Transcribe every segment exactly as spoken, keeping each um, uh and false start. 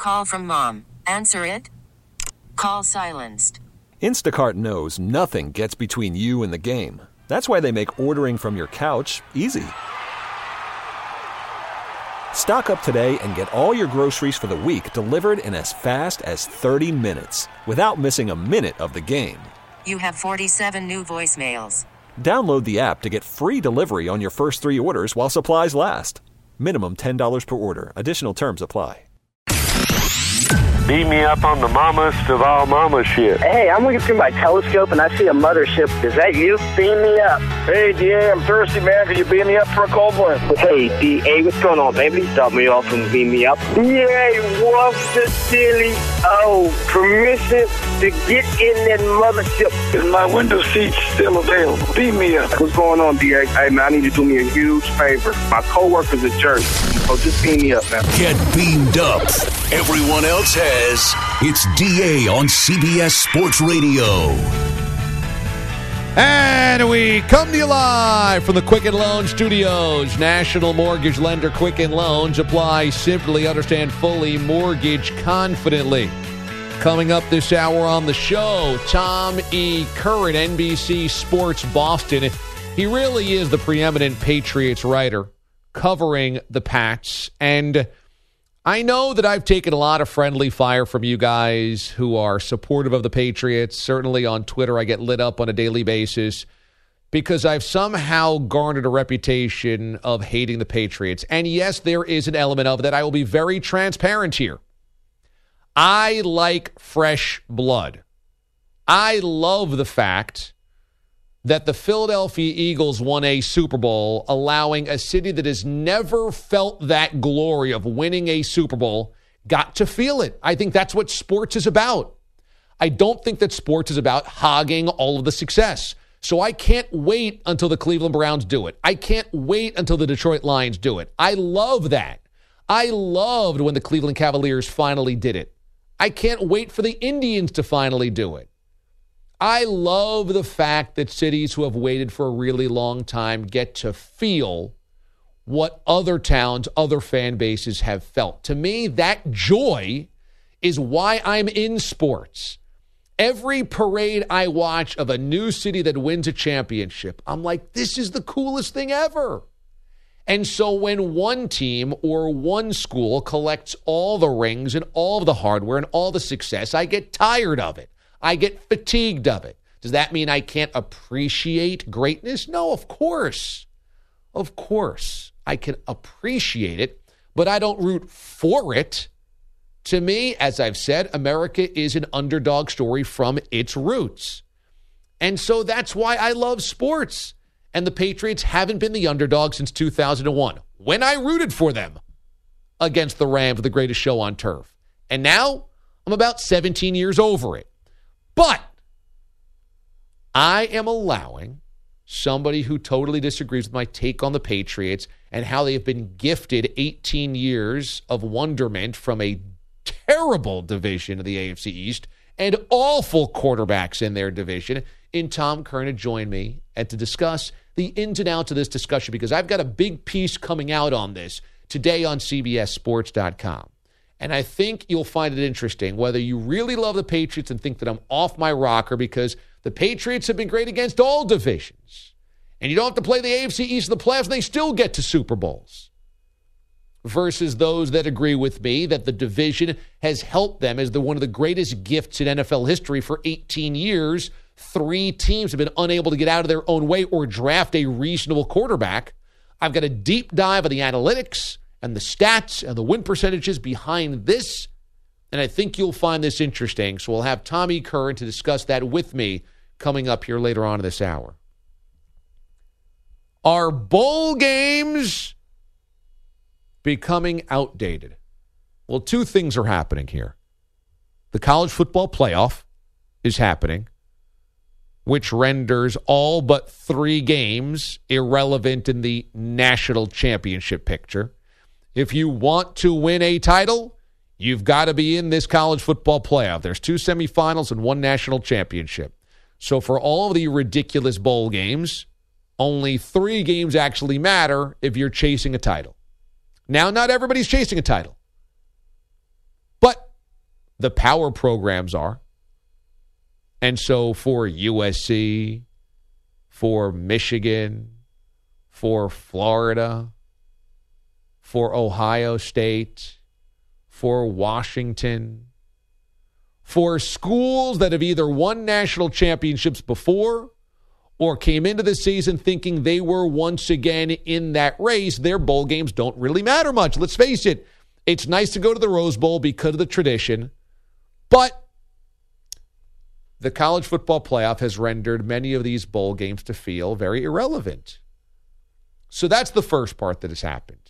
Call from mom. Answer it. Call silenced. Instacart knows nothing gets between you and the game. That's why they make ordering from your couch easy. Stock up today and get all your groceries for the week delivered in as fast as thirty minutes without missing a minute of the game. You have forty-seven new voicemails. Download the app to get free delivery on your first three orders while supplies last. Minimum ten dollars per order. Additional terms apply. Beat me up on the mamas of all mama shit. Hey, I'm looking through my telescope and I see a mothership. Is that you? Beam me up. Hey, D A, I'm thirsty, man. Can you beam me up for a cold one? Hey, D A, what's going on, baby? Stop me off and beam me up. Yay, what's the silly? Oh, permission to get in that mothership. Is my window seat still available? Beam me up. What's going on, D A? Hey, man, I need you to do me a huge favor. My coworker's a jerk. So just beam me up, man. Get beamed up. Everyone else has. It's D A on C B S Sports Radio. And we come to you live from the Quicken Loan Studios. National Mortgage Lender Quicken Loans. Apply simply, understand fully, mortgage confidently. Coming up this hour on the show, Tom E. Curran, N B C Sports Boston. He really is the preeminent Patriots writer covering the Pats. And I know that I've taken a lot of friendly fire from you guys who are supportive of the Patriots. Certainly on Twitter, I get lit up on a daily basis because I've somehow garnered a reputation of hating the Patriots. And yes, there is an element of that. I will be very transparent here. I like fresh blood. I love the fact that the Philadelphia Eagles won a Super Bowl, allowing a city that has never felt that glory of winning a Super Bowl got to feel it. I think that's what sports is about. I don't think that sports is about hogging all of the success. So I can't wait until the Cleveland Browns do it. I can't wait until the Detroit Lions do it. I love that. I loved when the Cleveland Cavaliers finally did it. I can't wait for the Indians to finally do it. I love the fact that cities who have waited for a really long time get to feel what other towns, other fan bases have felt. To me, that joy is why I'm in sports. Every parade I watch of a new city that wins a championship, I'm like, this is the coolest thing ever. And so when one team or one school collects all the rings and all of the hardware and all the success, I get tired of it. I get fatigued of it. Does that mean I can't appreciate greatness? No, of course. Of course. I can appreciate it, but I don't root for it. To me, as I've said, America is an underdog story from its roots. And so that's why I love sports. And the Patriots haven't been the underdog since two thousand one, when I rooted for them against the Rams, the greatest show on turf. And now I'm about seventeen years over it. But I am allowing somebody who totally disagrees with my take on the Patriots and how they have been gifted eighteen years of wonderment from a terrible division of the A F C East and awful quarterbacks in their division, in Tom Curran to join me and to discuss the ins and outs of this discussion, because I've got a big piece coming out on this today on C B S Sports dot com. And I think you'll find it interesting, whether you really love the Patriots and think that I'm off my rocker because the Patriots have been great against all divisions. And you don't have to play the A F C East in the playoffs, and they still get to Super Bowls. Versus those that agree with me that the division has helped them as the one of the greatest gifts in N F L history for eighteen years. Three teams have been unable to get out of their own way or draft a reasonable quarterback. I've got a deep dive of the analytics and the stats and the win percentages behind this, and I think you'll find this interesting. So we'll have Tommy Curran to discuss that with me coming up here later on in this hour. Are bowl games becoming outdated? Well, two things are happening here. The college football playoff is happening, which renders all but three games irrelevant in the national championship picture. If you want to win a title, you've got to be in this college football playoff. There's two semifinals and one national championship. So for all of the ridiculous bowl games, only three games actually matter if you're chasing a title. Now, not everybody's chasing a title. But the power programs are. And so for U S C, for Michigan, for Florida, for Ohio State, for Washington, for schools that have either won national championships before or came into the season thinking they were once again in that race, their bowl games don't really matter much. Let's face it. It's nice to go to the Rose Bowl because of the tradition, but the college football playoff has rendered many of these bowl games to feel very irrelevant. So that's the first part that has happened.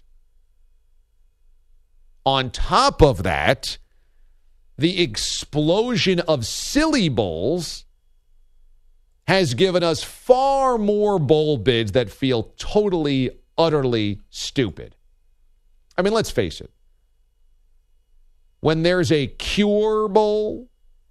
On top of that, the explosion of silly bowls has given us far more bowl bids that feel totally, utterly stupid. I mean, let's face it. When there's a Cure Bowl,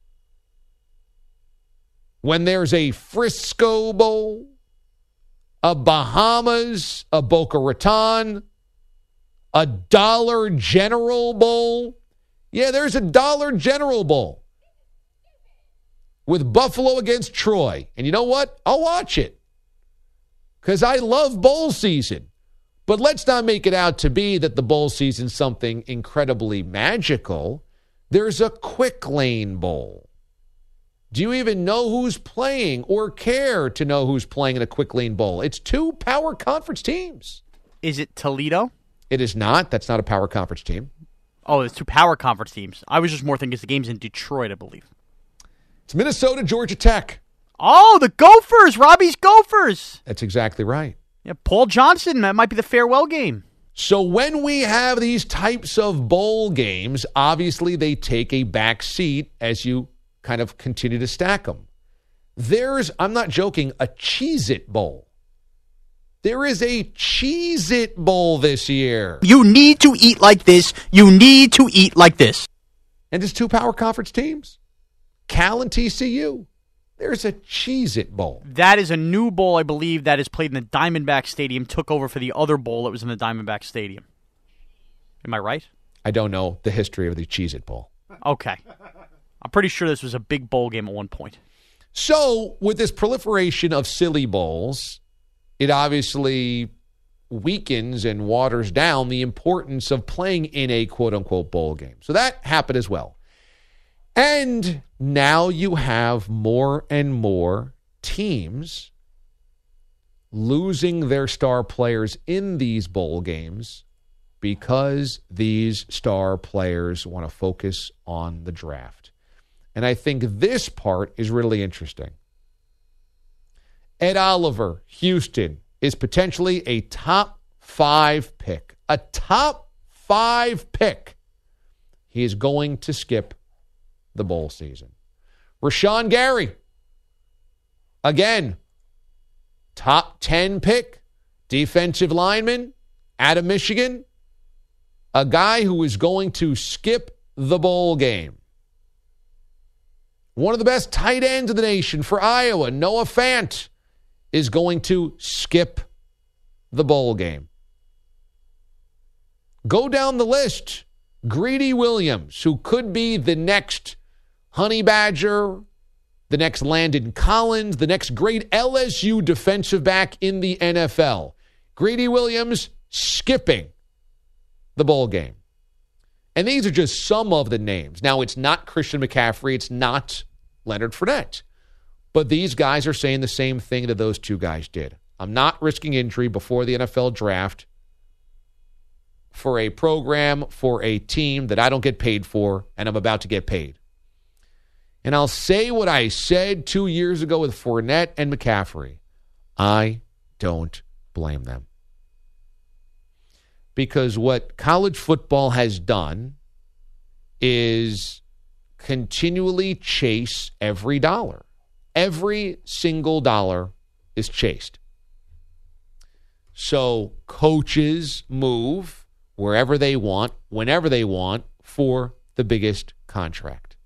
when there's a Frisco Bowl, a Bahamas, a Boca Raton, a Dollar General Bowl. Yeah, there's a Dollar General Bowl with Buffalo against Troy. And you know what? I'll watch it because I love bowl season. But let's not make it out to be that the bowl season's something incredibly magical. There's a Quick Lane Bowl. Do you even know who's playing or care to know who's playing in a Quick Lane Bowl? It's two power conference teams. Is it Toledo? It is not. That's not a power conference team. Oh, it's two power conference teams. I was just more thinking it's the game's in Detroit, I believe. It's Minnesota, Georgia Tech. Oh, the Gophers. Robbie's Gophers. That's exactly right. Yeah, Paul Johnson. That might be the farewell game. So when we have these types of bowl games, obviously they take a back seat as you kind of continue to stack them. There's, I'm not joking, a Cheez-It Bowl. There is a Cheez-It Bowl this year. You need to eat like this. You need to eat like this. And it's two power conference teams. Cal and T C U. There's a Cheez-It Bowl. That is a new bowl, I believe, that is played in the Diamondback Stadium, took over for the other bowl that was in the Diamondback Stadium. Am I right? I don't know the history of the Cheez-It Bowl. Okay. I'm pretty sure this was a big bowl game at one point. So, with this proliferation of silly bowls, it obviously weakens and waters down the importance of playing in a quote-unquote bowl game. So that happened as well. And now you have more and more teams losing their star players in these bowl games because these star players want to focus on the draft. And I think this part is really interesting. Ed Oliver, Houston, is potentially a top five pick. A top five pick. He is going to skip the bowl season. Rashawn Gary, again, top ten pick, defensive lineman out of Michigan, a guy who is going to skip the bowl game. One of the best tight ends in the nation for Iowa, Noah Fant, is going to skip the bowl game. Go down the list. Greedy Williams, who could be the next Honey Badger, the next Landon Collins, the next great L S U defensive back in the N F L. Greedy Williams skipping the bowl game. And these are just some of the names. Now, it's not Christian McCaffrey. It's not Leonard Fournette. But these guys are saying the same thing that those two guys did. I'm not risking injury before the N F L draft for a program, for a team that I don't get paid for, and I'm about to get paid. And I'll say what I said two years ago with Fournette and McCaffrey. I don't blame them. Because what college football has done is continually chase every dollar. Every single dollar is chased. So coaches move wherever they want, whenever they want, for the biggest contract.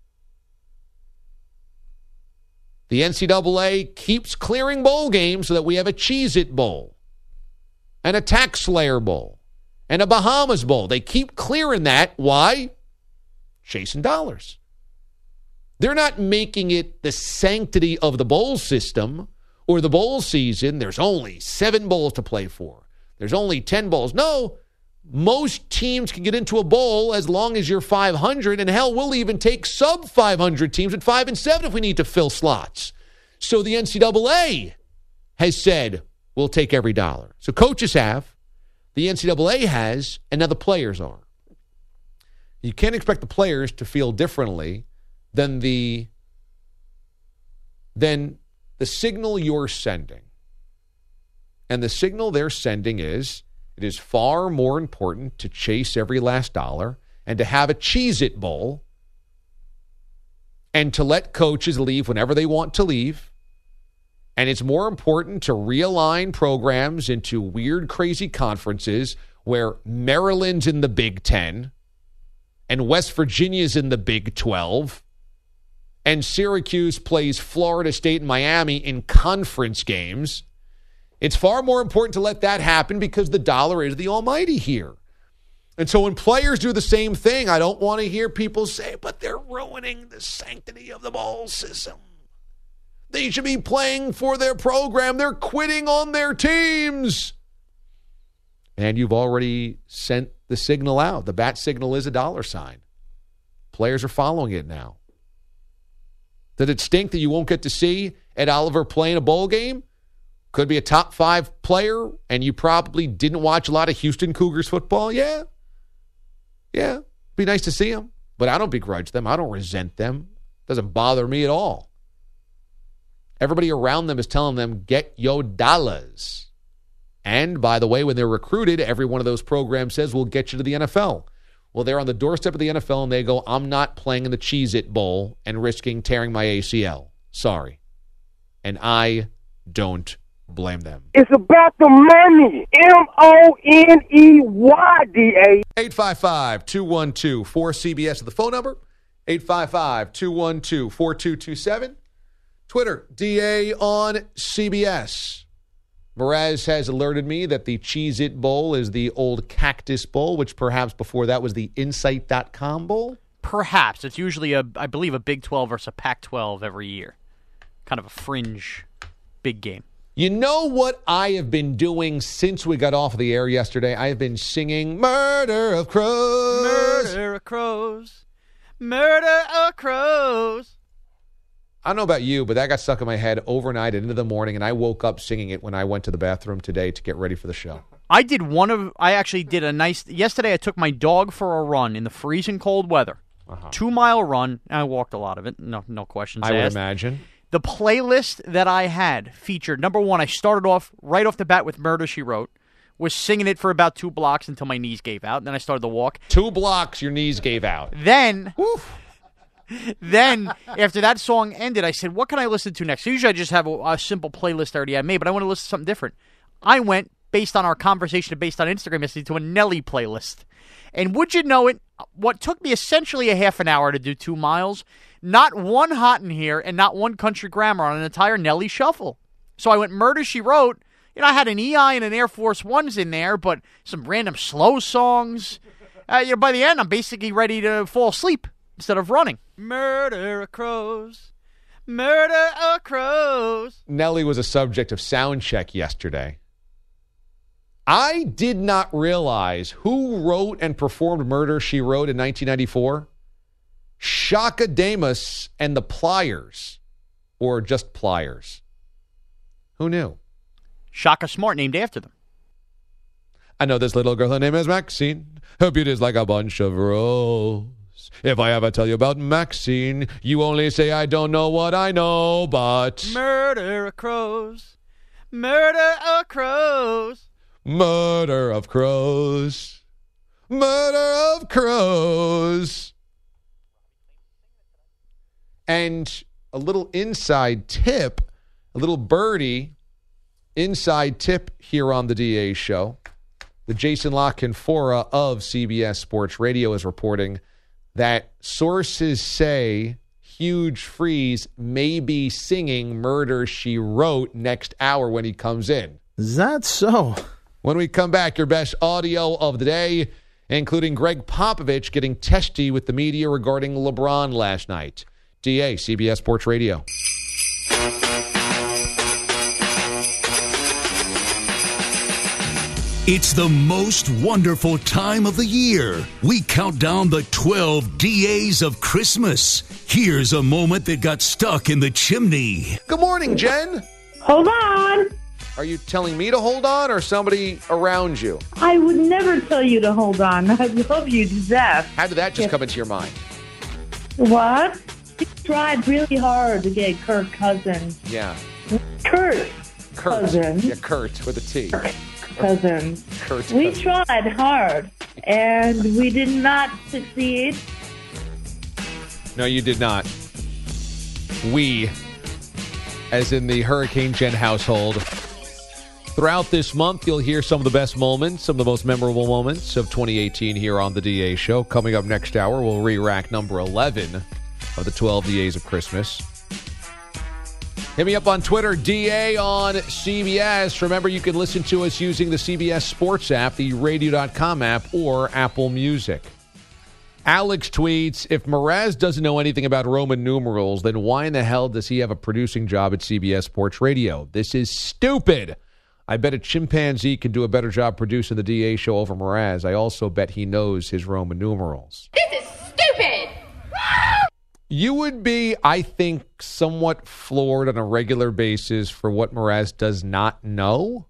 The N C double A keeps clearing bowl games so that we have a Cheez-It Bowl and a Tax Slayer Bowl and a Bahamas Bowl. They keep clearing that. Why? chasing dollars. They're not making it the sanctity of the bowl system or the bowl season. There's only seven bowls to play for. There's only ten bowls. No, most teams can get into a bowl as long as you're five hundred, and hell, we'll even take sub five hundred teams at five and seven if we need to fill slots. So the N C double A has said, we'll take every dollar. So coaches have, the N C double A has, and now the players are. You can't expect the players to feel differently than the than the signal you're sending. And the signal they're sending is, it is far more important to chase every last dollar and to have a Cheez-It Bowl and to let coaches leave whenever they want to leave. And it's more important to realign programs into weird, crazy conferences where Maryland's in the Big Ten and West Virginia's in the Big twelve and Syracuse plays Florida State and Miami in conference games. It's far more important to let that happen because the dollar is the almighty here. And so when players do the same thing, I don't want to hear people say, but they're ruining the sanctity of the bowl system. They should be playing for their program. They're quitting on their teams. And you've already sent the signal out. The bat signal is a dollar sign. Players are following it now. Did it stink that you won't get to see Ed Oliver play in a bowl game? Could be a top five player, and you probably didn't watch a lot of Houston Cougars football? Yeah. Yeah. Be nice to see him. But I don't begrudge them. I don't resent them. It doesn't bother me at all. Everybody around them is telling them, get your dollars. And, by the way, when they're recruited, every one of those programs says, we'll get you to the N F L. Well, they're on the doorstep of the N F L, and they go, I'm not playing in the Cheez-It Bowl and risking tearing my A C L. Sorry. And I don't blame them. It's about the money. M O N E Y D A. eight five five, two one two, four C B S is the phone number. eight five five, two one two, four two two seven. Twitter, D A on C B S. Mraz has alerted me that the Cheez-It Bowl is the old Cactus Bowl, which perhaps before that was the Insight dot com Bowl. Perhaps. It's usually, a, I believe, a Big twelve versus a Pac twelve every year. Kind of a fringe big game. You know what I have been doing since we got off of the air yesterday? I have been singing Murder of Crows. Murder of Crows. Murder of Crows. I don't know about you, but that got stuck in my head overnight and into the morning, and I woke up singing it when I went to the bathroom today to get ready for the show. I did one of, I actually did a nice, yesterday I took my dog for a run in the freezing cold weather. Uh-huh. Two-mile run. I walked a lot of it. No, no questions I asked. would imagine. The playlist that I had featured, number one, I started off right off the bat with Murder, She Wrote. Was singing it for about two blocks until my knees gave out. And then I started to walk. Two blocks, your knees gave out. Then, then after that song ended, I said, what can I listen to next? So usually I just have a, a simple playlist I already had made, but I want to listen to something different. I went, based on our conversation and based on Instagram yesterday, to a Nelly playlist. And would you know it, what took me essentially a half an hour to do two miles, not one Hot in Here and not one Country Grammar on an entire Nelly shuffle. So I went Murder, She Wrote. You know, I had an E I and an Air Force Ones in there, but some random slow songs. Uh, you know, by the end, I'm basically ready to fall asleep instead of running. Murder of Crows. Murder of Crows. Nelly was a subject of sound check yesterday. I did not realize who wrote and performed Murder, She Wrote in nineteen ninety-four. Shaka Damus and the Pliers, or just Pliers. Who knew? Shaka Smart, named after them. I know this little girl, her name is Maxine. Her beauty is like a bunch of roses. If I ever tell you about Maxine, you only say I don't know what I know, but... Murder of Crows. Murder of Crows. Murder of Crows. Murder of Crows. And a little inside tip, a little birdie inside tip here on the D A show. The Jason La Canfora of C B S Sports Radio is reporting that sources say Huge Freeze may be singing Murder, She Wrote next hour when he comes in. Is that so? When we come back, your best audio of the day. including Greg Popovich getting testy with the media regarding LeBron last night. D A, C B S Sports Radio. It's the most wonderful time of the year. We count down the twelve D As of Christmas. Here's a moment that got stuck in the chimney. Good morning, Jen. Hold on. Are you telling me to hold on or somebody around you? I would never tell you to hold on. I love you to death. How did that just come into your mind? What? He tried really hard to get Kirk Cousins. Yeah. Kurt. Kurt. Cousins. Yeah, Kurt with a T. Cousins. Kurt we Cousins. tried hard, and we did not succeed. No, you did not. We, as in the Hurricane Jen household. Throughout this month, you'll hear some of the best moments, some of the most memorable moments of twenty eighteen here on the D A Show. Coming up next hour, we'll re-rack number eleven of the twelve D As of Christmas. Hit me up on Twitter, D A on C B S. Remember, you can listen to us using the C B S Sports app, the radio dot com app, or Apple Music. Alex tweets, if Mraz doesn't know anything about Roman numerals, then why in the hell does he have a producing job at C B S Sports Radio? This is stupid. I bet a chimpanzee can do a better job producing the D A show over Mraz. I also bet he knows his Roman numerals. This is stupid! You would be, I think, somewhat floored on a regular basis for what Mraz does not know,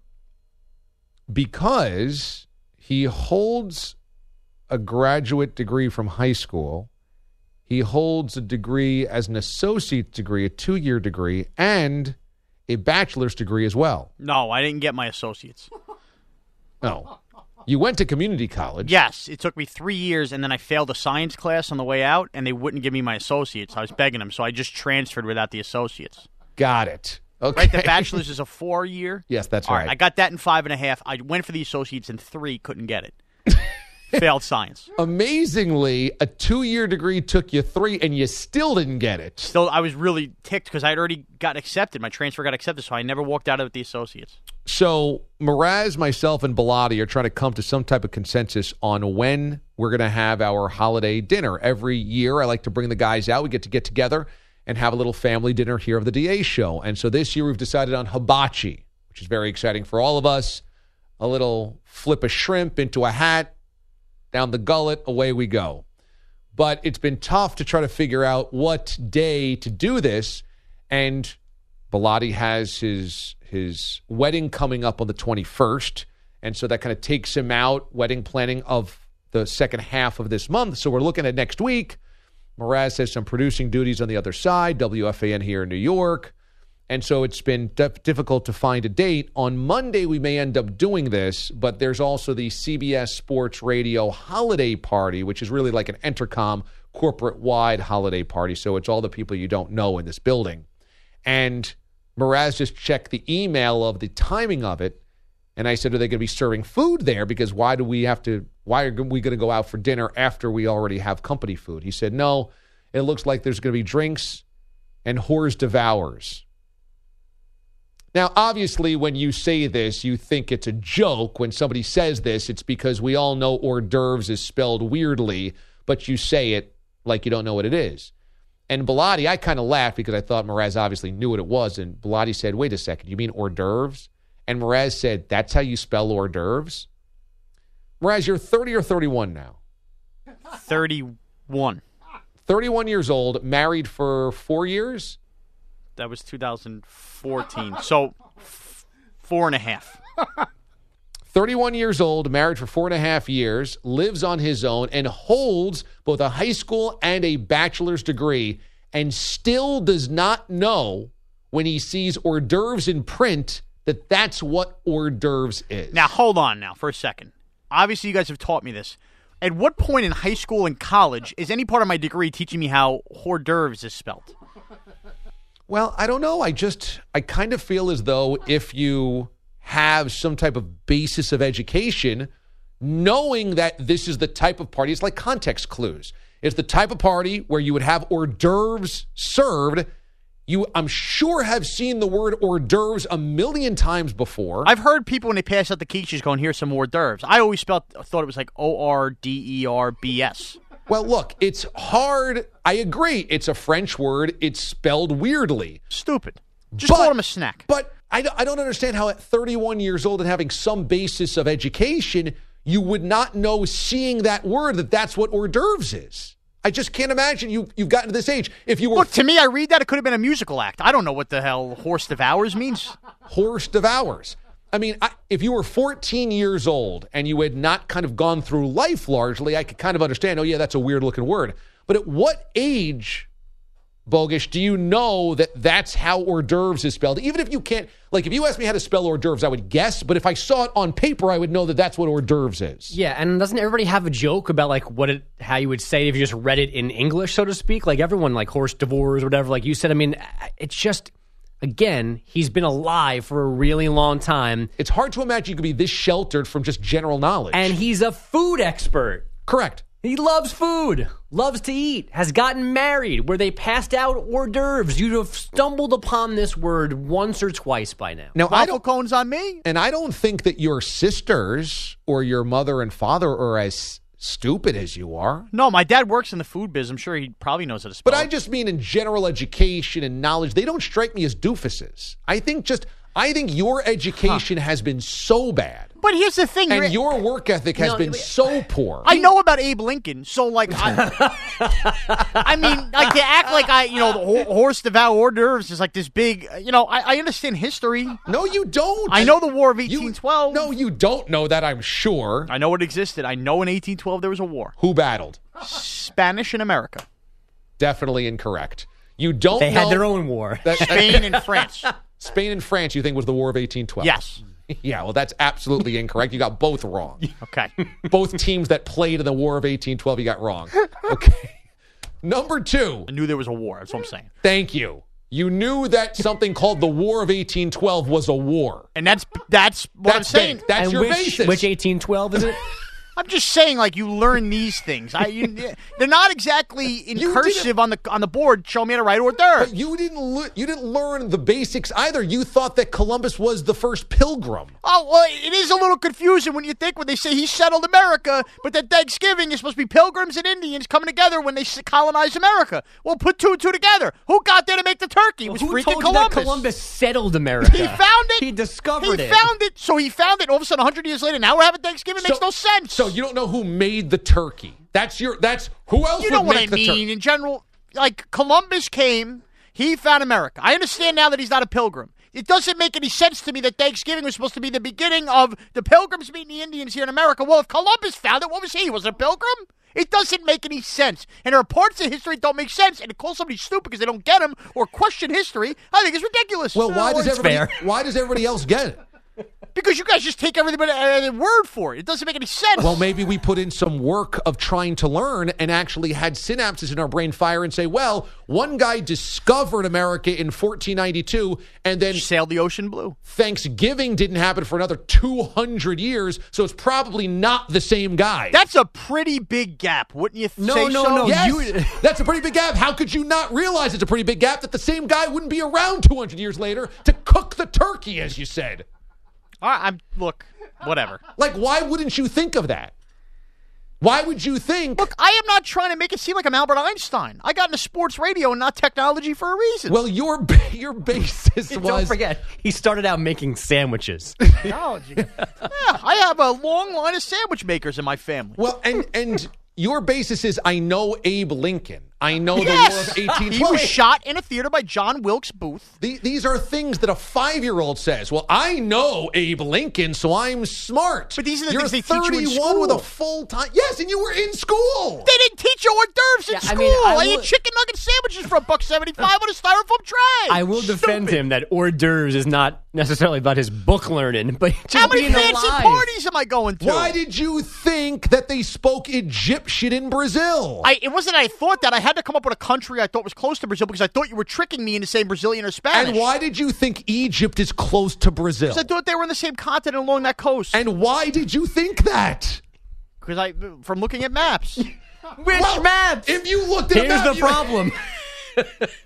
because he holds a graduate degree from high school. He holds a degree as an associate degree, a two-year degree, and a bachelor's degree as well. No, I didn't get my associates. No. You went to community college. Yes, it took me three years, and then I failed a science class on the way out, and they wouldn't give me my associates. I was begging them, so I just transferred without the associates. Got it. Okay. Right, the bachelor's is a four-year. Yes, that's All right. right. I got that in five and a half. I went for the associates in three, couldn't get it. Failed science. Amazingly, a two-year degree took you three, and you still didn't get it. Still, I was really ticked because I had already got accepted. My transfer got accepted, so I never walked out of it with the associates. So Mraz, myself, and Bilotti are trying to come to some type of consensus on when we're going to have our holiday dinner. Every year, I like to bring the guys out. We get to get together and have a little family dinner here of the D A show. And so this year, we've decided on hibachi, which is very exciting for all of us. A little flip a shrimp into a hat, down the gullet, away we go. But it's been tough to try to figure out what day to do this. And Bilotti has his his wedding coming up on the twenty-first. And so that kind of takes him out, wedding planning of the second half of this month. So we're looking at next week. Mraz has some producing duties on the other side, W F A N here in New York. And so it's been def- difficult to find a date. On Monday, we may end up doing this, but there's also the C B S Sports Radio holiday party, which is really like an Entercom corporate-wide holiday party. So it's all the people you don't know in this building. And Mraz just checked the email of the timing of it. And I said, are they going to be serving food there? Because why do we have to, why are we going to go out for dinner after we already have company food? He said, no, it looks like there's going to be drinks and whores devours. Now, obviously, when you say this, you think it's a joke. When somebody says this, it's because we all know hors d'oeuvres is spelled weirdly, but you say it like you don't know what it is. And Bilotti, I kind of laughed because I thought Mraz obviously knew what it was. And Bilotti said, wait a second, you mean hors d'oeuvres? And Mraz said, that's how you spell hors d'oeuvres? Mraz, you're thirty or thirty-one now? thirty-one. thirty-one years old, married for four years? That was two thousand fourteen. So f- four and a half. thirty-one years old, married for four and a half years, lives on his own, and holds both a high school and a bachelor's degree, and still does not know when he sees hors d'oeuvres in print that that's what hors d'oeuvres is. Now, hold on now for a second. Obviously, you guys have taught me this. At what point in high school and college is any part of my degree teaching me how hors d'oeuvres is spelled? Well, I don't know. I just, I kind of feel as though if you have some type of basis of education, knowing that this is the type of party, it's like context clues. It's the type of party where you would have hors d'oeuvres served. You, I'm sure, have seen the word hors d'oeuvres a million times before. I've heard people when they pass out the quiches going, here's some hors d'oeuvres. I always spelled, thought it was like O R D E R B S. Well, look, it's hard. I agree. It's a French word. It's spelled weirdly. Stupid. Just but, call them a snack. But I, I don't understand how at thirty-one years old and having some basis of education, you would not know, seeing that word, that that's what hors d'oeuvres is. I just can't imagine you, you've gotten to this age. If you were Look, to me, I read that, it could have been a musical act. I don't know what the hell horse devours means. Horse devours. I mean, I, if you were fourteen years old and you had not kind of gone through life largely, I could kind of understand, oh, yeah, that's a weird-looking word. But at what age, Bogish, do you know that that's how hors d'oeuvres is spelled? Even if you can't, like if you asked me how to spell hors d'oeuvres, I would guess. But if I saw it on paper, I would know that that's what hors d'oeuvres is. Yeah, and doesn't everybody have a joke about like what it, how you would say if you just read it in English, so to speak? Like everyone, like horse devours or whatever, like you said. I mean, it's just, again, he's been alive for a really long time. It's hard to imagine you could be this sheltered from just general knowledge. And he's a food expert. Correct. He loves food, loves to eat, has gotten married, where they passed out hors d'oeuvres. You'd have stumbled upon this word once or twice by now. Now, I Waffle don't, cones on me? and I don't think that your sisters or your mother and father are as stupid as you are. No, my dad works in the food biz. I'm sure he probably knows how to spell But I it. just mean in general education and knowledge, they don't strike me as doofuses. I think just, I think your education huh. has been so bad. But here's the thing. And your work ethic has No, been so poor. I know about Abe Lincoln, so like, I, I mean, like to act like I, you know, the ho- horse devour hors d'oeuvres is like this big, you know, I, I understand history. No, you don't. I know the War of eighteen twelve. You, no, you don't know that, I'm sure. I know it existed. I know in eighteen twelve there was a war. Who battled? Spanish in America. Definitely incorrect. You don't They know had their own war. that- Spain and France. Spain and France, you think, was the War of eighteen twelve? Yes. Yeah, well, that's absolutely incorrect. You got both wrong. Okay. Both teams that played in the War of eighteen twelve, you got wrong. Okay. Number two. I knew there was a war. That's what I'm saying. Thank you. You knew that something called the War of eighteen twelve was a war. And that's that's what That's I'm saying. big. That's and your which, basis. Which eighteen twelve is it? I'm just saying, like, you learn these things. I, you, they're not exactly in You cursive didn't- on the on the board. Show me how to write hors d'oeuvres. But you didn't le- you didn't learn the basics either. You thought that Columbus was the first pilgrim. Oh, well, it is a little confusing when you think when they say he settled America, but that Thanksgiving is supposed to be pilgrims and Indians coming together when they colonized America. Well, put two and two together. Who got there to make the turkey? It was Who freaking told you Columbus. that Columbus settled America? He found it. He discovered he it. He found it. So he found it. All of a sudden, one hundred years later, now we're having Thanksgiving. It makes So- no sense. So you don't know who made the turkey. That's your that's who else You would know what I make the mean. turkey. In general, like Columbus came, he found America. I understand now that he's not a pilgrim. It doesn't make any sense to me that Thanksgiving was supposed to be the beginning of the pilgrims meeting the Indians here in America. Well, if Columbus found it, what was he? Was it a pilgrim? It doesn't make any sense. And there are parts of history that don't make sense. And to call somebody stupid because they don't get them or question history, I think is ridiculous. Well, why No, does it's everybody fair. why does everybody else get it? Because you guys just take everybody uh, their word for it. It doesn't make any sense. Well, maybe we put in some work of trying to learn and actually had synapses in our brain fire and say, well, one guy discovered America in fourteen ninety-two, and then sailed the ocean blue. Thanksgiving didn't happen for another two hundred years, so it's probably not the same guy. That's a pretty big gap, wouldn't you th- No, say no, so? no. Yes, You- that's a pretty big gap. How could you not realize it's a pretty big gap that the same guy wouldn't be around two hundred years later to cook the turkey, as you said? All right, I'm, look, whatever. Like, why wouldn't you think of that? Why would you think... Look, I am not trying to make it seem like I'm Albert Einstein. I got into sports radio and not technology for a reason. Well, your your basis was... Don't forget, he started out making sandwiches. Technology. Yeah, I have a long line of sandwich makers in my family. Well, and and your basis is, I know Abe Lincoln. I know the Yes! War of eighteen twelve. He was shot in a theater by John Wilkes Booth. The, these are things that a five-year-old says. Well, I know Abe Lincoln, so I'm smart. But these are the You're things they teach you in thirty-one with a school. full-time... Yes, and you were in school. They didn't teach you hors d'oeuvres in Yeah, I school. mean, I I, will- ate chicken nugget sandwiches for a buck seventy-five on a styrofoam tray. I will defend him that hors d'oeuvres is not necessarily about his book learning, but just How many being fancy alive. parties am I going to? Why did you think that they spoke Egyptian in Brazil? I, it wasn't I thought that. I had to come up with a country I thought was close to Brazil because I thought you were tricking me into saying Brazilian or Spanish. And why did you think Egypt is close to Brazil? Because I thought they were on the same continent along that coast. And why did you think that? Because I, from looking at maps. Which Well, maps? If you looked at a Here's map, the you- problem.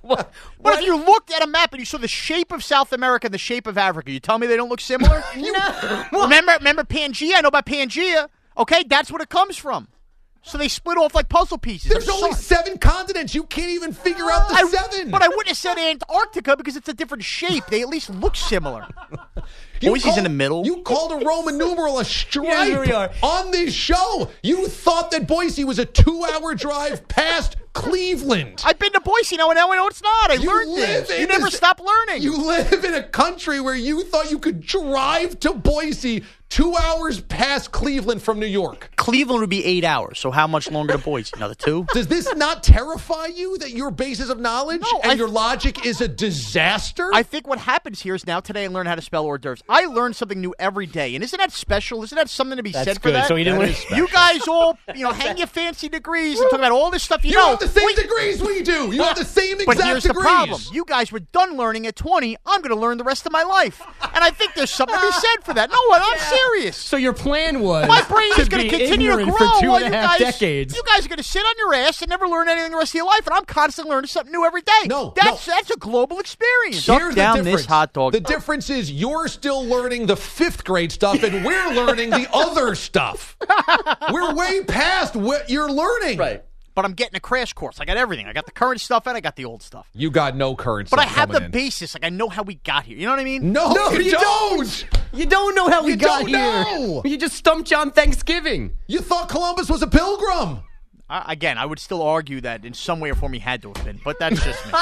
But if you looked at a map and you saw the shape of South America and the shape of Africa, you tell me they don't look similar? No. Remember, remember Pangea? I know about Pangea. Okay, that's where it comes from. So they split off like puzzle pieces. There's I'm only sorry. seven continents. You can't even figure out the I, seven. But I wouldn't have said Antarctica because it's a different shape. They at least look similar. You Boise's called- in the middle. You called a Roman numeral a stripe Yeah, here we are. on this show. You thought that Boise was a two-hour drive past Cleveland. I've been to Boise now, and now I know it's not. I You learned live this. in You never this- stop learning. You live in a country where you thought you could drive to Boise two hours past Cleveland from New York. Cleveland would be eight hours, so how much longer to Boise? Another two? Does this not terrify you that your basis of knowledge No, and I- your logic is a disaster? I think what happens here is now today I learned how to spell hors d'oeuvres. I learn something new every day, and isn't that special? Isn't that something to be That's said for good. that? So you didn't That learn- is You guys all, you know, hang your fancy degrees and talk about all this stuff you, you know. have the same Wait, degrees we do. You have the same exact but here's degrees. the problem. You guys were done learning at twenty. I'm going to learn the rest of my life. And I think there's something to be said for that. No, I'm serious. So your plan was My brain to is going be to continue to ignorant grow for two while and a you half guys, decades. You guys are going to sit on your ass and never learn anything the rest of your life, and I'm constantly learning something new every day. No, that's no. that's a global experience. Here's Suck the down difference. this hot dog. The difference is you're still learning the fifth grade stuff, and we're learning the other stuff. We're way past what you're learning. Right. But I'm getting a crash course. I got everything. I got the current stuff and I got the old stuff. You got no current But I stuff have the coming in. basis. Like I know how we got here. You know what I mean? No, No, you, you don't. You don't know how we You got don't here. know. You just stumped you on Thanksgiving. You thought Columbus was a pilgrim. I, again, I would still argue that in some way or form he had to have been. But that's just me.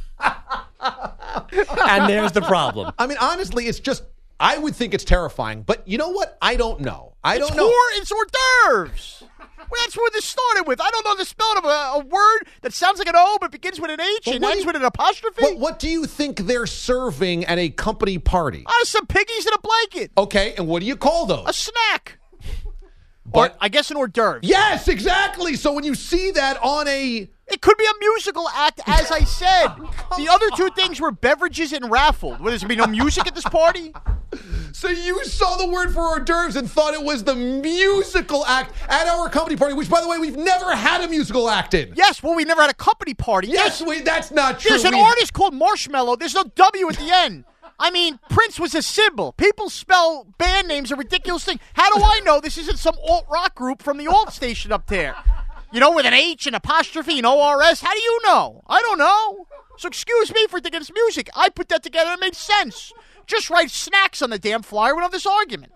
And there's the problem. I mean, honestly, it's just, I would think it's terrifying. But you know what? I don't know. I it's don't know. hors, it's hors d'oeuvres. Well, that's where this started with. I don't know the spelling of a, a word that sounds like an O but begins with an H But and what do ends you- with an apostrophe. What, what do you think they're serving at a company party? Ah, some piggies in a blanket. Okay, and what do you call those? A snack. But- or, I guess an hors d'oeuvres. Yes, exactly. So when you see that on a... It could be a musical act, as I said. The other two things were beverages and raffled. What, there's going to be no music at this party? So you saw the word for hors d'oeuvres and thought it was the musical act at our company party, which, by the way, we've never had a musical act in. Yes, well, we never had a company party. Yes, we, that's not true. There's an We- artist called Marshmallow. There's no W at the end. I mean, Prince was a symbol. People spell band names a ridiculous thing. How do I know this isn't some alt-rock group from the alt station up there? You know, with an H, an apostrophe, an O R S. How do you know? I don't know. So excuse me for thinking it's music. I put that together and it made sense. Just write snacks on the damn flyer. We don't have this argument.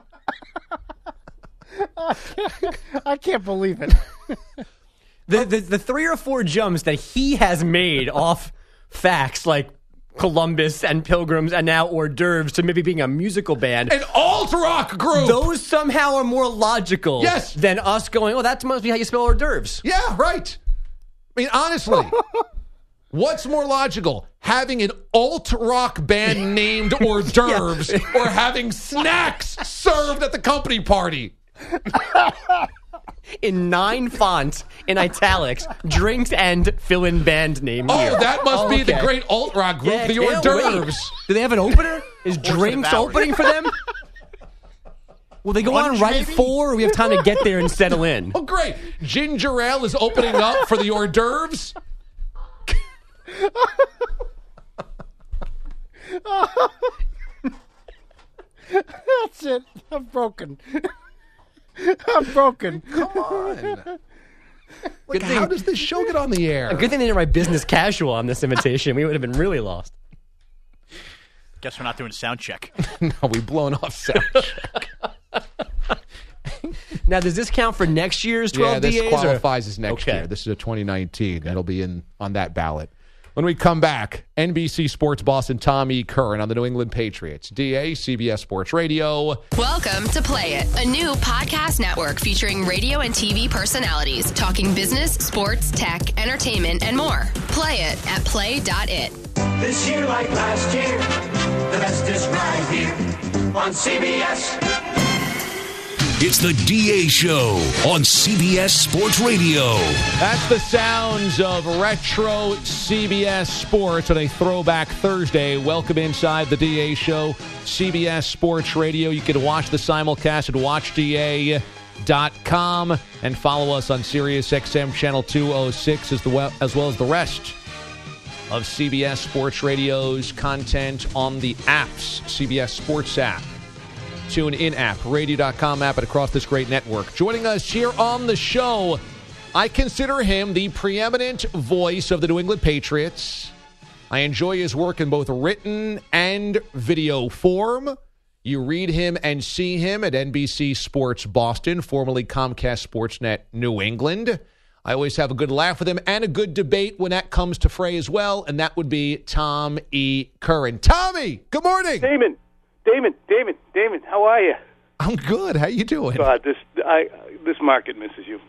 I can't believe it. The, the the three or four jumps that he has made off facts like Columbus and Pilgrims and now hors d'oeuvres to maybe being a musical band. An alt-rock group. Those somehow are more logical Yes. than us going, oh, that must be how you spell hors d'oeuvres. Yeah, right. I mean, honestly, what's more logical? Having an alt-rock band named hors d'oeuvres or having snacks served at the company party? In nine fonts, in italics, drinks and fill-in band name Oh, here. that must Oh, be the okay. great alt-rock group, Yeah, the hors can't wait. d'oeuvres. Do they have an opener? Is drinks devour. opening for them? Will they go on Lunch, right maybe? four, or we have time to get there and settle in? Oh, great. Ginger ale is opening up for the hors d'oeuvres. That's it. I'm broken. I'm broken. Come on. Like, how does this show get on the air? A good thing they didn't write business casual on this invitation. We would have been really lost. Guess we're not doing sound check. No, we've blown off sound check. Now, does this count for next year's twelve Yeah, this D As? qualifies or? as next Okay. year. This is a twenty nineteen. That'll be in on that ballot. When we come back, N B C Sports boss and Tom E. Curran on the New England Patriots. D A, C B S Sports Radio. Welcome to Play It, a new podcast network featuring radio and T V personalities talking business, sports, tech, entertainment, and more. Play it at play dot it. This year, like last year, the best is right here on C B S. It's the D A Show on C B S Sports Radio. That's the sounds of retro C B S Sports on a Throwback Thursday. Welcome inside the D A Show, C B S Sports Radio. You can watch the simulcast at watch D A dot com and follow us on Sirius X M Channel two oh six as, the well, as well as the rest of C B S Sports Radio's content on the apps, C B S Sports app, TuneIn app, radio dot com app, and across this great network. Joining us here on the show, I consider him the preeminent voice of the New England Patriots. I enjoy his work in both written and video form. You read him and see him at N B C Sports Boston, formerly Comcast Sportsnet New England. I always have a good laugh with him and a good debate when that comes to fray as well, and that would be Tom E. Curran. Tommy, good morning. Damon, Damon, Damon, Damon, how are you? I'm good. How you doing? God, this I this market misses you.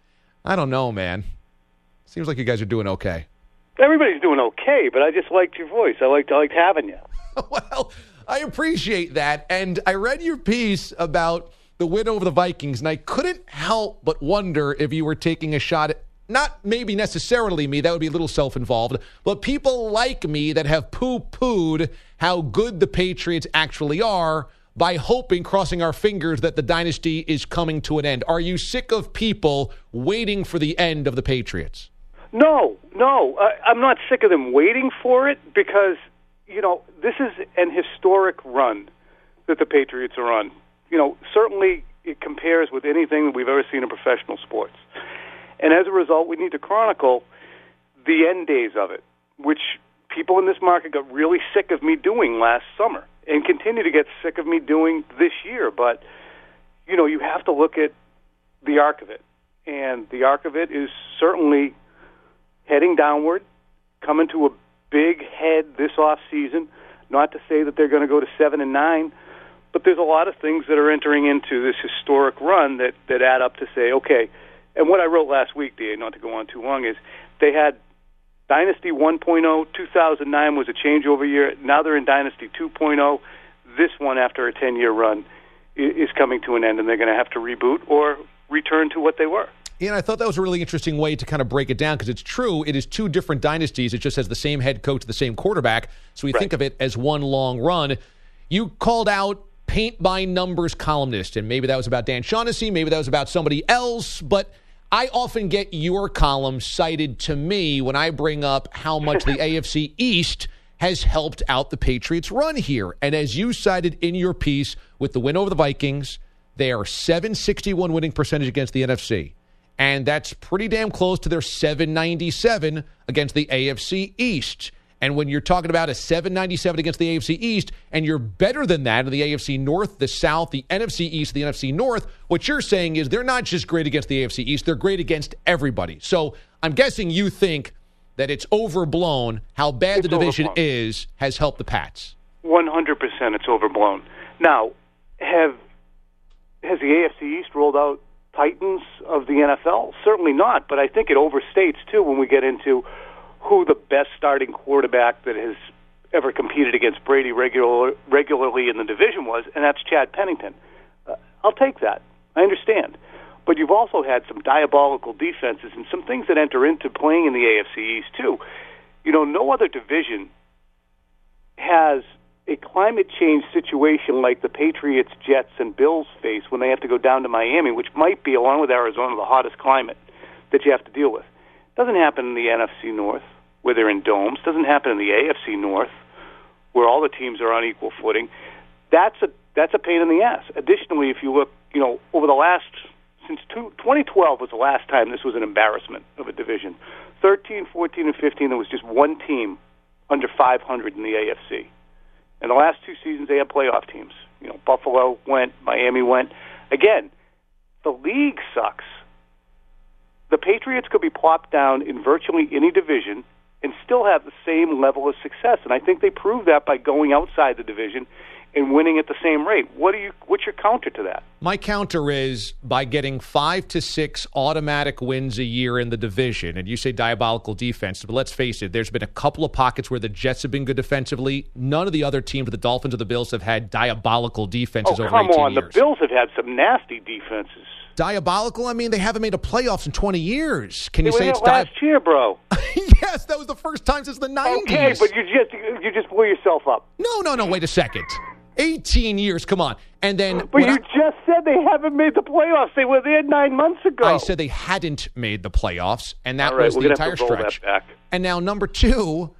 I don't know, man. Seems like you guys are doing okay. Everybody's doing okay, but I just liked your voice. I liked I liked having you. Well, I appreciate that, and I read your piece about the win over the Vikings, and I couldn't help but wonder if you were taking a shot at, not maybe necessarily me, that would be a little self-involved, but people like me that have poo-pooed how good the Patriots actually are by hoping, crossing our fingers, that the dynasty is coming to an end. Are you sick of people waiting for the end of the Patriots? No, no. I, I'm not sick of them waiting for it because, you know, this is an historic run that the Patriots are on. You know, certainly it compares with anything that we've ever seen in professional sports. And as a result, we need to chronicle the end days of it, which people in this market got really sick of me doing last summer and continue to get sick of me doing this year. But, you know, you have to look at the arc of it. And the arc of it is certainly heading downward, coming to a big head this off season. Not to say that they're going to go to seven and nine, but there's a lot of things that are entering into this historic run that, that add up to say, okay, and what I wrote last week, D A, not to go on too long, is they had Dynasty one point oh, two thousand nine was a changeover year, now they're in Dynasty two point oh. This one, after a ten-year run, is coming to an end, and they're going to have to reboot or return to what they were. Yeah, and I thought that was a really interesting way to kind of break it down because it's true. It is two different dynasties. It just has the same head coach, the same quarterback. So we right. think of it as one long run. You called out paint-by-numbers columnist, and maybe that was about Dan Shaughnessy, maybe that was about somebody else, but I often get your column cited to me when I bring up how much the A F C East has helped out the Patriots' run here. And as you cited in your piece with the win over the Vikings, they are seven sixty-one winning percentage against the N F C. And that's pretty damn close to their seven ninety-seven against the A F C East. And when you're talking about a seven ninety-seven against the A F C East, and you're better than that in the A F C North, the South, the N F C East, the N F C North, what you're saying is they're not just great against the A F C East, they're great against everybody. So I'm guessing you think that it's overblown how bad it's the division overblown. is has helped the Pats. one hundred percent it's overblown. Now, have has the A F C East rolled out Titans of the N F L? Certainly not, but I think it overstates, too, when we get into who the best starting quarterback that has ever competed against Brady regular, regularly in the division was, and that's Chad Pennington. Uh, I'll take that. I understand. But you've also had some diabolical defenses and some things that enter into playing in the A F C East, too. You know, no other division has a climate change situation like the Patriots, Jets, and Bills face when they have to go down to Miami, which might be, along with Arizona, the hottest climate that you have to deal with. Doesn't happen in the N F C North, where they're in domes. Doesn't happen in the A F C North, where all the teams are on equal footing. That's a that's a pain in the ass. Additionally, if you look, you know, over the last, since two, twenty twelve was the last time this was an embarrassment of a division. thirteen, fourteen, and fifteen, there was just one team under five hundred in the A F C. And the last two seasons, they had playoff teams. You know, Buffalo went, Miami went. Again, the league sucks. The Patriots could be plopped down in virtually any division and still have the same level of success. And I think they proved that by going outside the division and winning at the same rate. What do you? What's your counter to that? My counter is by getting five to six automatic wins a year in the division. And you say diabolical defense, but let's face it, there's been a couple of pockets where the Jets have been good defensively. None of the other teams, the Dolphins or the Bills, have had diabolical defenses oh, over come eighteen on. years. The Bills have had some nasty defenses. Diabolical? I mean, they haven't made a playoffs in twenty years. Can you they say were it's last di- year, bro? Yes, that was the first time since the nineties. Okay, but you just you just blew yourself up. No, no, no. Wait a second. eighteen years. Come on. And then, but you I, just said they haven't made the playoffs. They were there nine months ago. I said they hadn't made the playoffs, and that All right, was we're the gonna entire have to roll stretch. That back. And now, number two,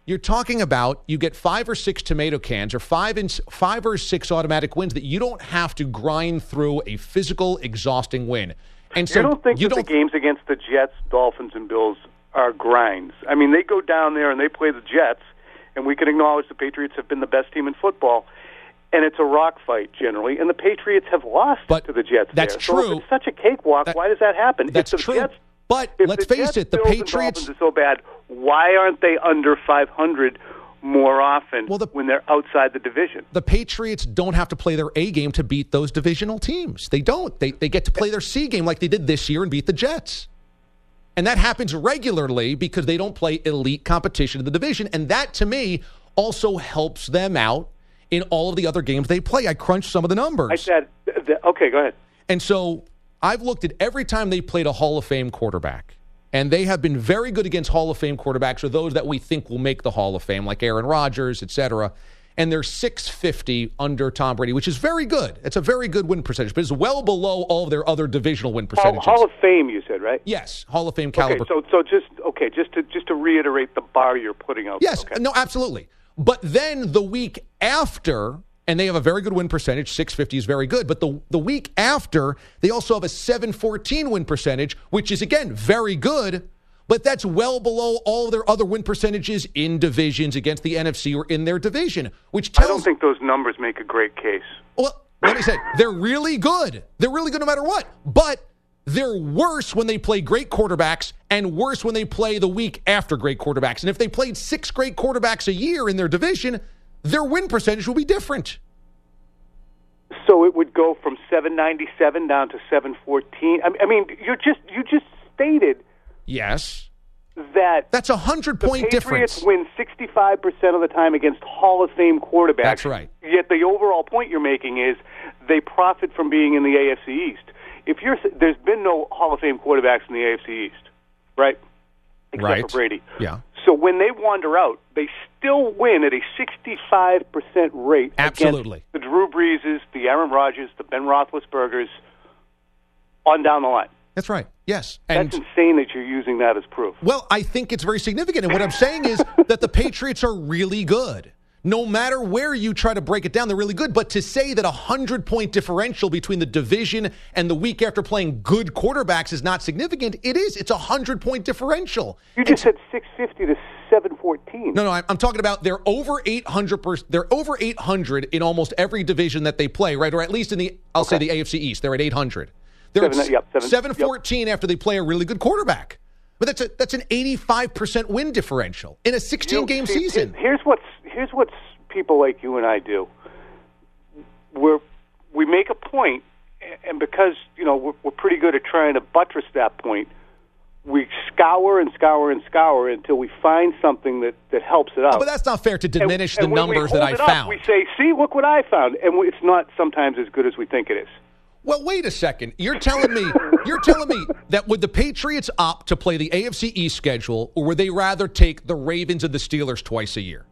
You're talking about you get five or six tomato cans or five and five or six automatic wins that you don't have to grind through a physical, exhausting win. And so you don't think you that don't, the games against the Jets, Dolphins, and Bills are grinds? I mean, they go down there and they play the Jets, and we can acknowledge the Patriots have been the best team in football, and it's a rock fight generally, and the Patriots have lost but to the Jets that's there. true. So if it's such a cakewalk, that, why does that happen? That's if the true. Jets, but if let's the face Jets, it, the Bills, Patriots and Dolphins are so bad, why aren't they under five hundred more often well, the, when they're outside the division? The Patriots don't have to play their A game to beat those divisional teams. They don't. They they get to play their C game like they did this year and beat the Jets. And that happens regularly because they don't play elite competition in the division. And that, to me, also helps them out in all of the other games they play. I crunched some of the numbers. I said, okay, go ahead. And so I've looked at every time they played a Hall of Fame quarterback. And they have been very good against Hall of Fame quarterbacks or those that we think will make the Hall of Fame, like Aaron Rodgers, et cetera. And they're six fifty under Tom Brady, which is very good. It's a very good win percentage, but it's well below all of their other divisional win percentages. Hall, Hall of Fame, you said, right? Yes, Hall of Fame caliber. Okay, so so just okay, just to just to reiterate the bar you're putting out. Yes, okay. no, absolutely. But then the week after, and they have a very good win percentage, six fifty is very good, but the the week after, they also have a seven fourteen win percentage, which is, again, very good. But that's well below all of their other win percentages in divisions against the N F C or in their division, which tells... I don't think those numbers make a great case. Well, let me say, they're really good. They're really good no matter what. But they're worse when they play great quarterbacks and worse when they play the week after great quarterbacks. And if they played six great quarterbacks a year in their division, their win percentage will be different. So it would go from seven ninety-seven down to seven fourteen. I mean, you're just you just stated... Yes. That That's a hundred-point difference. The Patriots win sixty-five percent of the time against Hall of Fame quarterbacks. That's right. Yet the overall point you're making is they profit from being in the A F C East. If you're, there's been no Hall of Fame quarterbacks in the A F C East, right? Except right. for Brady. Yeah. So when they wander out, they still win at a sixty-five percent rate. Absolutely. Against the Drew Breeses, the Aaron Rodgers, the Ben Roethlisbergers, on down the line. That's right. Yes. And that's insane that you're using that as proof. Well, I think it's very significant. And what I'm saying is that the Patriots are really good. No matter where you try to break it down, they're really good. But to say that a hundred-point differential between the division and the week after playing good quarterbacks is not significant, it is. It's a hundred-point differential. You just said six fifty to seven fourteen. No, no, I'm talking about they're over eight hundred. Per, they're over eight hundred in almost every division that they play, right? Or at least in the, I'll okay. say the A F C East, they're at eight hundred. They're seven, at yep, seven, seven fourteen yep. after they play a really good quarterback. But that's a, that's an eighty-five percent win differential in a sixteen-game you know, see, season. Here's what's here's what's people like you and I do. We're we make a point, and because you know we're, we're pretty good at trying to buttress that point, we scour and scour and scour until we find something that, that helps it out. Oh, but that's not fair to diminish and, the and numbers that I up, found. We say, "See, look what I found," and it's not sometimes as good as we think it is. Well, wait a second. You're telling me you're telling me that would the Patriots opt to play the A F C East schedule, or would they rather take the Ravens and the Steelers twice a year?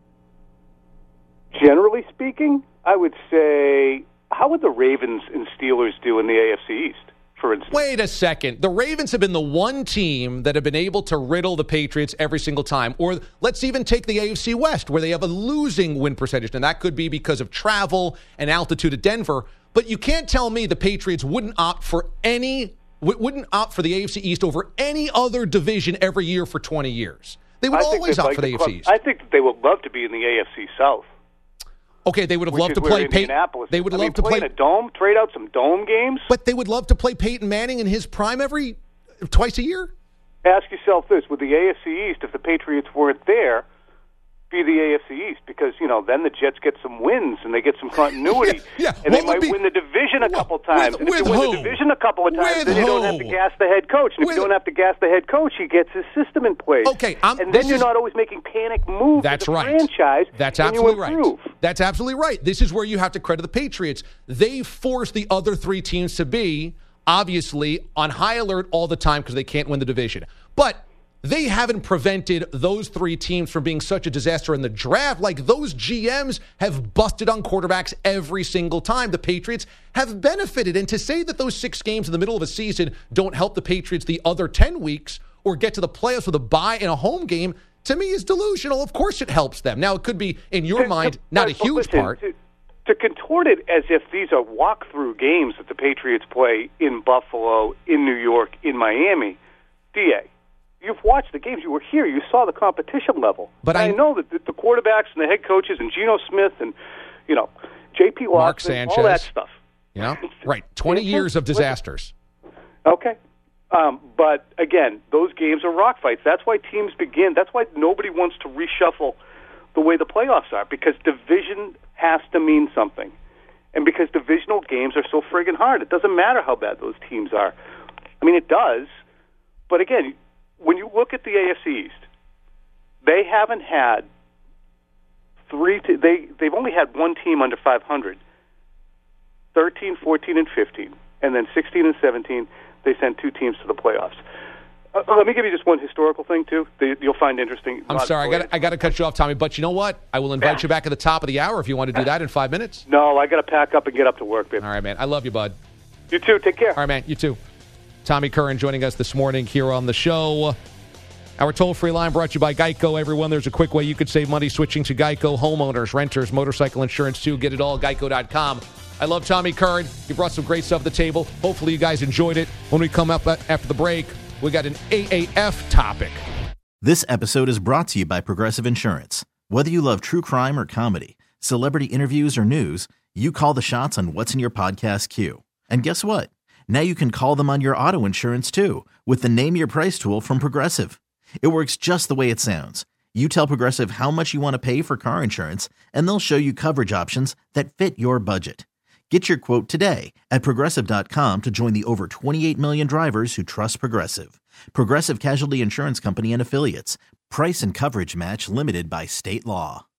Generally speaking, I would say, how would the Ravens and Steelers do in the A F C East, for instance? Wait a second. The Ravens have been the one team that have been able to riddle the Patriots every single time. Or let's even take the A F C West, where they have a losing win percentage. And that could be because of travel and altitude at Denver. But you can't tell me the Patriots wouldn't opt for any wouldn't opt for the A F C East over any other division every year for twenty years. They would I always opt like for the, the club, A F C East. I think that they would love to be in the A F C South. Okay, they would have Which loved is to play Peyton. They would I love mean, to play in a dome, trade out some dome games. But they would love to play Peyton Manning in his prime every twice a year. Ask yourself this: with the A F C East, if the Patriots weren't there, be the A F C East, because you know then the Jets get some wins and they get some continuity, yeah, yeah. and what they might be, win the division a couple times. With, and if with you win who? the division a couple of times, with then you who? don't have to gas the head coach. And with, if you don't have to gas the head coach, he gets his system in place. Okay, I'm, and then you're is, not always making panic moves. That's for the right. Franchise. That's and absolutely you right. improve. That's absolutely right. This is where you have to credit the Patriots. They force the other three teams to be obviously on high alert all the time because they can't win the division, but they haven't prevented those three teams from being such a disaster in the draft. Like, those G Ms have busted on quarterbacks every single time. The Patriots have benefited. And to say that those six games in the middle of a season don't help the Patriots the other ten weeks or get to the playoffs with a bye in a home game, to me is delusional. Of course it helps them. Now, it could be, in your To- mind, to- not a but huge listen, part. To, to contort it as if these are walkthrough games that the Patriots play in Buffalo, in New York, in Miami, D A, you've watched the games. You were here. You saw the competition level. But And I- I know that the, the quarterbacks and the head coaches and Geno Smith and, you know, J P. Mark Watson, Sanchez. all that stuff. Yeah, right. twenty years of disasters. Okay. Um, but, again, those games are rock fights. That's why teams begin. That's why nobody wants to reshuffle the way the playoffs are, because division has to mean something. And because divisional games are so friggin' hard. It doesn't matter how bad those teams are. I mean, it does. But, again, when you look at the A F C East, they haven't had three t- they, they've only had one team under five hundred. thirteen, fourteen, and fifteen. And then sixteen and seventeen, they sent two teams to the playoffs. Uh, let me give you just one historical thing, too, that you'll find interesting. I'm sorry, I got I got to cut you off, Tommy. But you know what? I will invite Yeah. you back at the top of the hour if you want to do that in five minutes. No, I got to pack up and get up to work, baby. All right, man. I love you, bud. You too. Take care. All right, man. You too. Tommy Curran joining us this morning here on the show. Our toll-free line brought to you by Geico. Everyone, there's a quick way you could save money switching to Geico. Homeowners, renters, motorcycle insurance, too. Get it all, geico dot com. I love Tommy Curran. He brought some great stuff to the table. Hopefully you guys enjoyed it. When we come up after the break, we got an A A F topic. This episode is brought to you by Progressive Insurance. Whether you love true crime or comedy, celebrity interviews or news, you call the shots on what's in your podcast queue. And guess what? Now you can call them on your auto insurance too with the Name Your Price tool from Progressive. It works just the way it sounds. You tell Progressive how much you want to pay for car insurance, and they'll show you coverage options that fit your budget. Get your quote today at Progressive dot com to join the over twenty-eight million drivers who trust Progressive. Progressive Casualty Insurance Company and Affiliates. Price and coverage match limited by state law.